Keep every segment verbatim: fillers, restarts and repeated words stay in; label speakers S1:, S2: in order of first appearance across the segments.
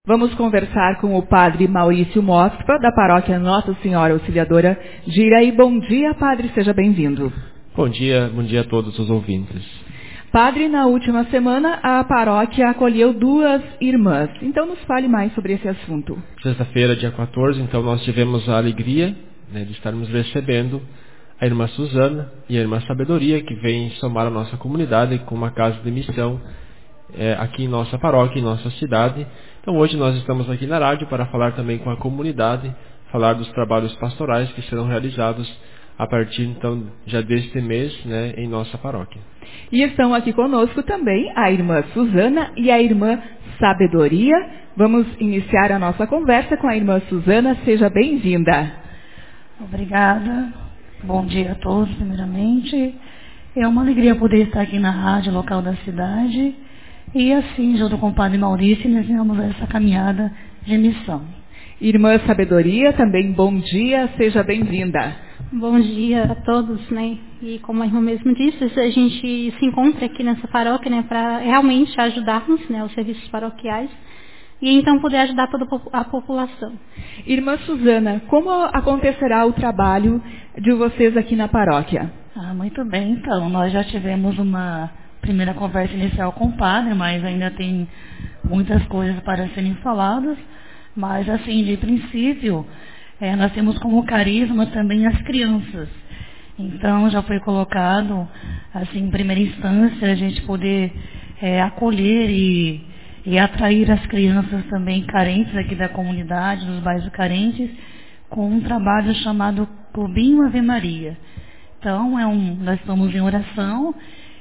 S1: Vamos conversar com o padre Maurício Mosca, da paróquia Nossa Senhora Auxiliadora de Iraí. Bom dia, padre, seja bem-vindo.
S2: Bom dia, bom dia a todos os ouvintes.
S1: Padre, na última semana a paróquia acolheu duas irmãs, então nos fale mais sobre esse assunto.
S2: Sexta-feira, dia quatorze, então nós tivemos a alegria né, de estarmos recebendo a irmã Suzana e a irmã Sabedoria, que vem somar a nossa comunidade com uma casa de missão é, aqui em nossa paróquia, em nossa cidade. Então hoje nós estamos aqui na rádio para falar também com a comunidade, falar dos trabalhos pastorais que serão realizados a partir então já deste mês, né, em nossa paróquia.
S1: E estão aqui conosco também a irmã Suzana e a irmã Sabedoria. Vamos iniciar a nossa conversa com a irmã Suzana. Seja bem-vinda.
S3: Obrigada. Bom dia a todos, primeiramente. É uma alegria poder estar aqui na rádio local da cidade. E assim, junto com o padre Maurício, iniciamos essa caminhada de missão.
S1: Irmã Sabedoria, também bom dia, seja bem-vinda.
S4: Bom dia a todos, né? E como a irmã mesmo disse, a gente se encontra aqui nessa paróquia, né, para realmente ajudarmos, né, os serviços paroquiais e então poder ajudar toda a população.
S1: Irmã Suzana, como acontecerá o trabalho de vocês aqui na paróquia?
S3: Ah, muito bem, então, nós já tivemos uma primeira conversa inicial com o padre, mas ainda tem muitas coisas para serem faladas, mas assim, de princípio, é, nós temos como carisma também as crianças. Então, já foi colocado, assim, em primeira instância, a gente poder é, acolher e, e atrair as crianças também carentes aqui da comunidade, dos bairros carentes, com um trabalho chamado Clubinho Ave Maria. Então, é um, nós estamos em oração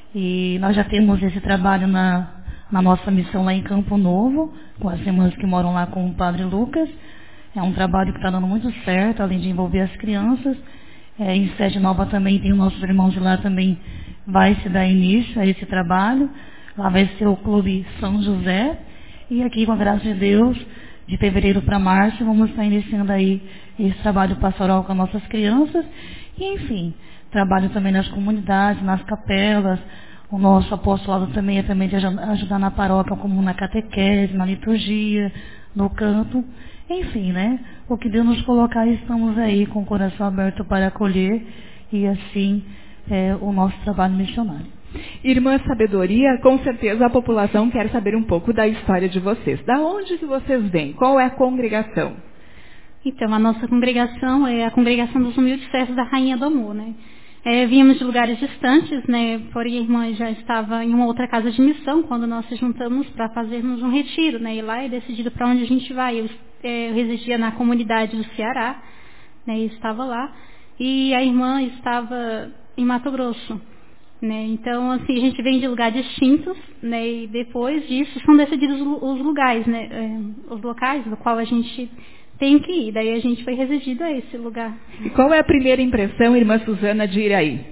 S3: e nós já temos esse trabalho na, na nossa missão lá em Campo Novo, com as irmãs que moram lá com o padre Lucas. É um trabalho que está dando muito certo, além de envolver as crianças. É, em Sede Nova também tem os nossos irmãos de lá também, vai se dar início a esse trabalho. Lá vai ser o Clube São José. E aqui, com a graça de Deus, de fevereiro para março, vamos estar iniciando aí esse trabalho pastoral com as nossas crianças. E, enfim, trabalho também nas comunidades, nas capelas. O nosso apostolado também é também de ajudar na paróquia, como na catequese, na liturgia, no canto. Enfim, né? O que Deus nos colocar, estamos aí com o coração aberto para acolher e assim é, o nosso trabalho missionário.
S1: Irmã Sabedoria, com certeza a população quer saber um pouco da história de vocês. Da onde que vocês vêm? Qual é a congregação?
S4: Então, a nossa congregação é a Congregação dos Humildes Servos da Rainha do Amor, né? É, viemos de lugares distantes, né? Porém, a irmã já estava em uma outra casa de missão quando nós nos juntamos para fazermos um retiro, né? E lá é decidido para onde a gente vai. Eu, é, eu residia na comunidade do Ceará, né? E estava lá. E a irmã estava em Mato Grosso, né? Então, assim, a gente vem de lugares distintos, né? E depois disso são decididos os lugares, né? É, os locais do qual a gente tem que ir. Daí a gente foi residido a esse lugar.
S1: E qual é a primeira impressão, irmã Suzana, de Iraí?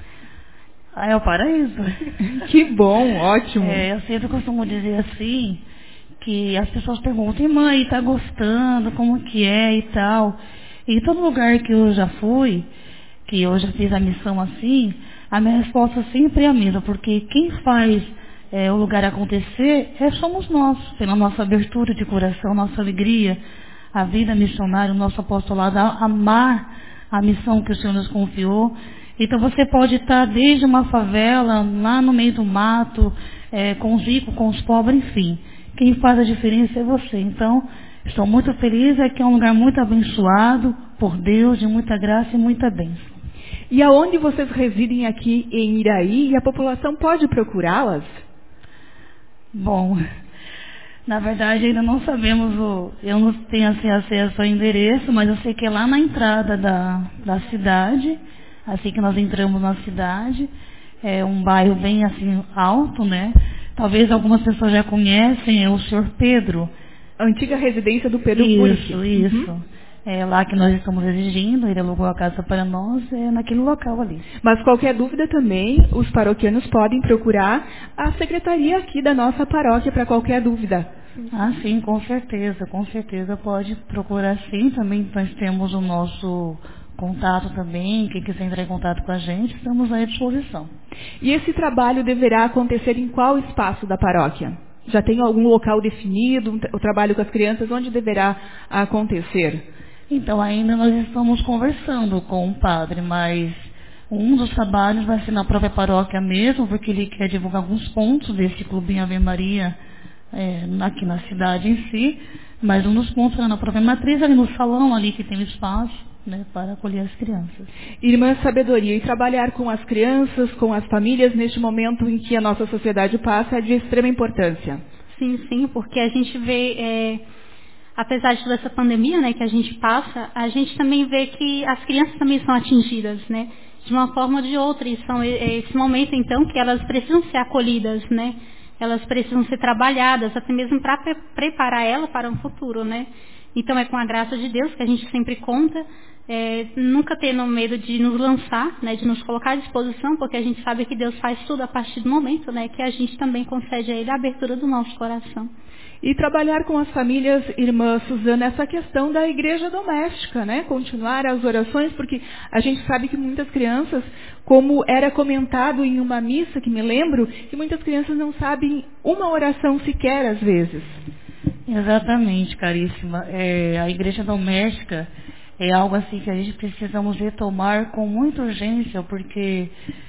S3: Ah, é o paraíso.
S1: Que bom, ótimo.
S3: É, eu sempre costumo dizer assim, que as pessoas perguntam, irmã, e tá gostando, como que é e tal. E todo lugar que eu já fui, que eu já fiz a missão assim, a minha resposta sempre é a mesma, porque quem faz é, o lugar acontecer é, somos nós, pela nossa abertura de coração, nossa alegria, a vida missionária, o nosso apostolado, a amar a missão que o Senhor nos confiou. Então você pode estar desde uma favela, lá no meio do mato, é, com os ricos, com os pobres, enfim. Quem faz a diferença é você. Então, estou muito feliz, é que é um lugar muito abençoado por Deus, de muita graça e muita bênção.
S1: E aonde vocês residem aqui em Iraí e a população pode procurá-las?
S3: Bom, na verdade ainda não sabemos, o, eu não tenho assim, acesso ao endereço, mas eu sei que é lá na entrada da, da cidade, assim que nós entramos na cidade, é um bairro bem assim alto, né? Talvez algumas pessoas já conhecem, é o senhor Pedro.
S1: A antiga residência do Pedro
S3: Isso,
S1: Buric.
S3: isso.
S1: Uhum.
S3: É lá que nós estamos exigindo, ele alugou a casa para nós, é naquele local ali.
S1: Mas qualquer dúvida também, os paroquianos podem procurar a secretaria aqui da nossa paróquia para qualquer dúvida.
S3: Ah, sim, com certeza, com certeza pode procurar sim. Também nós temos o nosso contato também, quem quiser entrar em contato com a gente, estamos à disposição.
S1: E esse trabalho deverá acontecer em qual espaço da paróquia? Já tem algum local definido, o trabalho com as crianças, onde deverá acontecer?
S3: Então, ainda nós estamos conversando com o padre, mas um dos trabalhos vai ser na própria paróquia mesmo, porque ele quer divulgar alguns pontos desse Clubinho Ave Maria é, aqui na cidade em si, mas um dos pontos é na própria matriz, ali no salão, ali que tem o espaço, né, para acolher as crianças.
S1: Irmã Sabedoria, e trabalhar com as crianças, com as famílias, neste momento em que a nossa sociedade passa, é de extrema importância.
S4: Sim, sim, porque a gente vê, é, apesar de toda essa pandemia, né, que a gente passa, a gente também vê que as crianças também são atingidas, né, de uma forma ou de outra, e são esse momento, então, que elas precisam ser acolhidas, né, elas precisam ser trabalhadas, até mesmo para pre- preparar ela para um futuro, né. Então, é com a graça de Deus que a gente sempre conta, é, nunca tendo medo de nos lançar, né, de nos colocar à disposição, porque a gente sabe que Deus faz tudo a partir do momento, né, que a gente também concede a Ele a abertura do nosso coração.
S1: E trabalhar com as famílias, irmã Suzana, essa questão da igreja doméstica, né? Continuar as orações, porque a gente sabe que muitas crianças, como era comentado em uma missa, que me lembro, que muitas crianças não sabem uma oração sequer, às vezes.
S3: Exatamente, caríssima. É, a igreja doméstica é algo assim que a gente precisamos retomar com muita urgência, porque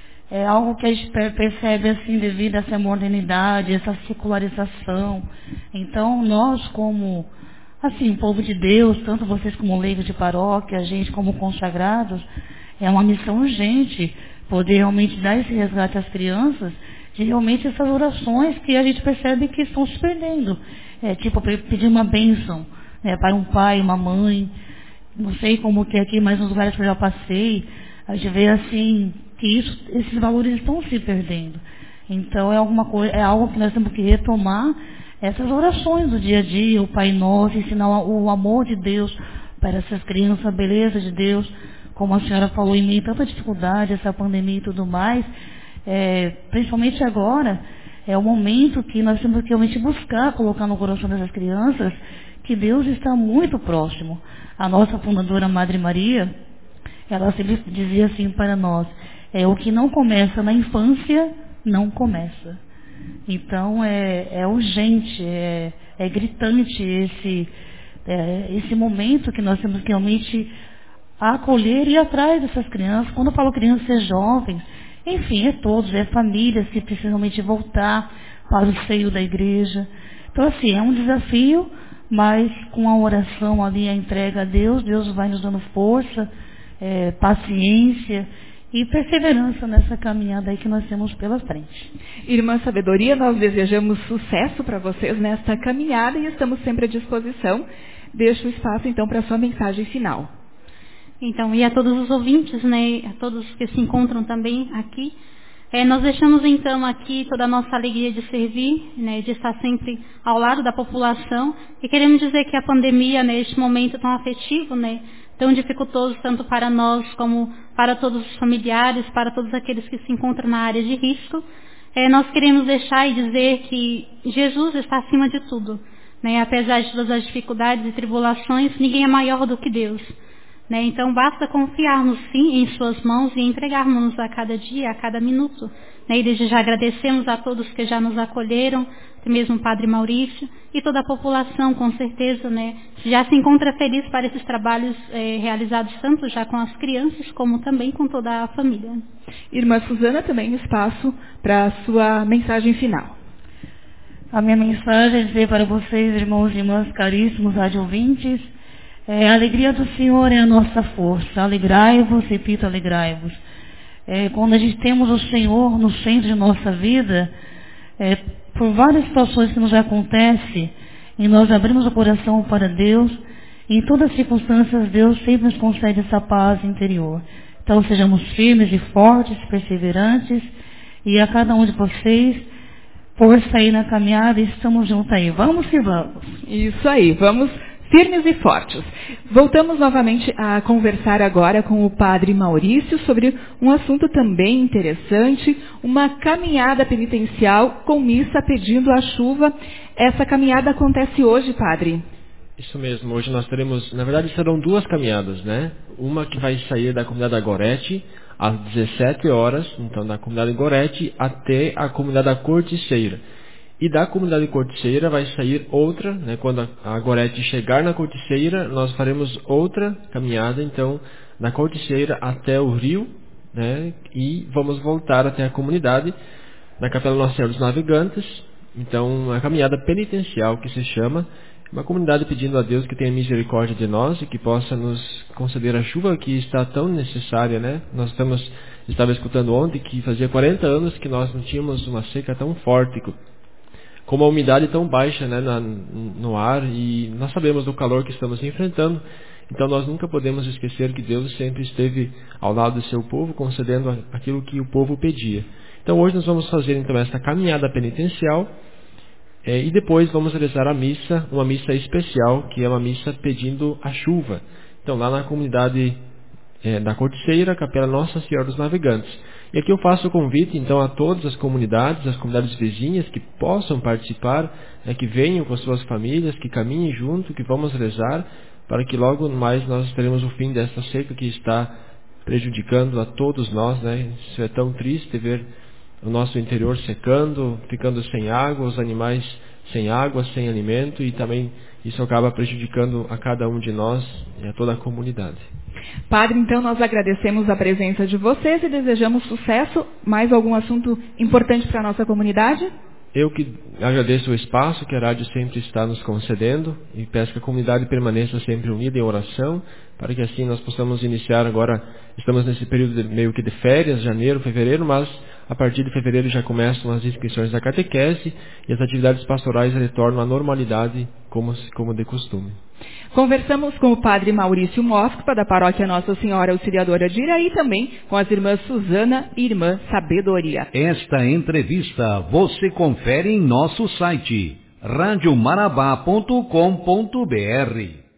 S3: é algo que a gente percebe assim devido a essa modernidade, essa secularização. Então, nós como, assim, povo de Deus, tanto vocês como leigos de paróquia, a gente como consagrados, é uma missão urgente poder realmente dar esse resgate às crianças, de realmente essas orações que a gente percebe que estão se perdendo. É, tipo, pedir uma bênção, né, para um pai, uma mãe, não sei como que é aqui, mas nos lugares que eu já passei, a gente vê assim que isso, esses valores estão se perdendo. Então é alguma coisa, é algo que nós temos que retomar, essas orações do dia a dia, o Pai Nosso, ensinar o amor de Deus para essas crianças, a beleza de Deus, como a senhora falou, em meio a tanta dificuldade, essa pandemia e tudo mais, é, principalmente agora, é o momento que nós temos que realmente buscar colocar no coração dessas crianças que Deus está muito próximo. A nossa fundadora Madre Maria, ela sempre dizia assim para nós, é, o que não começa na infância, não começa. Então é, é urgente, é, é gritante esse, é, esse momento que nós temos que realmente acolher e ir atrás dessas crianças. Quando eu falo crianças, é jovens, enfim, é todos, é famílias que precisam realmente voltar para o seio da igreja. Então assim, é um desafio, mas com a oração ali, a entrega a Deus, Deus vai nos dando força, é, paciência e perseverança nessa caminhada aí que nós temos pela frente.
S1: Irmã Sabedoria, nós desejamos sucesso para vocês nesta caminhada e estamos sempre à disposição. Deixo o espaço então para a sua mensagem final.
S4: Então, e a todos os ouvintes, né, a todos que se encontram também aqui, é, nós deixamos então aqui toda a nossa alegria de servir, né, de estar sempre ao lado da população, e queremos dizer que a pandemia, neste momento tão afetivo, né, tão dificultoso tanto para nós como para todos os familiares, para todos aqueles que se encontram na área de risco, é, nós queremos deixar e dizer que Jesus está acima de tudo, né, apesar de todas as dificuldades e tribulações, ninguém é maior do que Deus. Né? Então, basta confiarmos, sim, em suas mãos e entregarmos-nos a cada dia, a cada minuto. Né? E desde já agradecemos a todos que já nos acolheram, até mesmo o Padre Maurício, e toda a população, com certeza, né, já se encontra feliz para esses trabalhos eh, realizados tanto já com as crianças, como também com toda a família.
S1: Irmã Suzana, também espaço para a sua mensagem final.
S3: A minha mensagem é dizer para vocês, irmãos e irmãs caríssimos, rádio ouvintes, É, a alegria do Senhor é a nossa força. Alegrai-vos, repito, alegrai-vos. É, quando a gente temos o Senhor no centro de nossa vida, é, por várias situações que nos acontecem, e nós abrimos o coração para Deus, em todas as circunstâncias, Deus sempre nos concede essa paz interior. Então, sejamos firmes e fortes, perseverantes, e a cada um de vocês, força aí na caminhada, e estamos juntos aí. Vamos que vamos.
S1: Isso aí, vamos firmes e fortes. Voltamos novamente a conversar agora com o Padre Maurício sobre um assunto também interessante, uma caminhada penitencial com missa pedindo a chuva. Essa caminhada acontece hoje, Padre?
S2: Isso mesmo, hoje nós teremos, na verdade serão duas caminhadas, né? Uma que vai sair da comunidade Gorete às dezessete horas, então da comunidade Gorete até a comunidade Corticeira. E da comunidade corticeira vai sair outra, né? Quando a, a Gorete chegar na corticeira, nós faremos outra caminhada, então, na corticeira até o rio, né? E vamos voltar até a comunidade, na Capela Nossa Senhora dos Navegantes. Então, a caminhada penitencial que se chama, uma comunidade pedindo a Deus que tenha misericórdia de nós e que possa nos conceder a chuva que está tão necessária, né? Nós estamos, estava escutando ontem que fazia quarenta anos que nós não tínhamos uma seca tão forte, com uma umidade tão baixa, né, na, no ar, e nós sabemos do calor que estamos enfrentando. Então nós nunca podemos esquecer que Deus sempre esteve ao lado do seu povo, concedendo aquilo que o povo pedia. Então hoje nós vamos fazer então essa caminhada penitencial, é, e depois vamos realizar a missa, uma missa especial, que é uma missa pedindo a chuva. Então lá na comunidade é, da Corticeira, Capela Nossa Senhora dos Navegantes. E aqui eu faço o convite então a todas as comunidades, as comunidades vizinhas que possam participar, né, que venham com as suas famílias, que caminhem junto, que vamos rezar, para que logo mais nós teremos o fim dessa seca que está prejudicando a todos nós, né? Isso é tão triste ver o nosso interior secando, ficando sem água, os animais sem água, sem alimento, e também isso acaba prejudicando a cada um de nós e a toda a comunidade.
S1: Padre, então nós agradecemos a presença de vocês e desejamos sucesso. Mais algum assunto importante para a nossa comunidade?
S2: Eu que agradeço o espaço que a rádio sempre está nos concedendo e peço que a comunidade permaneça sempre unida em oração, para que assim nós possamos iniciar agora. Estamos nesse período de, meio que de férias, janeiro, fevereiro, mas a partir de fevereiro já começam as inscrições da catequese e as atividades pastorais retornam à normalidade como, como de costume.
S1: Conversamos com o Padre Maurício Mosca, da Paróquia Nossa Senhora Auxiliadora de Iraí, e também com as irmãs Suzana e irmã Sabedoria.
S5: Esta entrevista você confere em nosso site rádio marabá ponto com ponto br.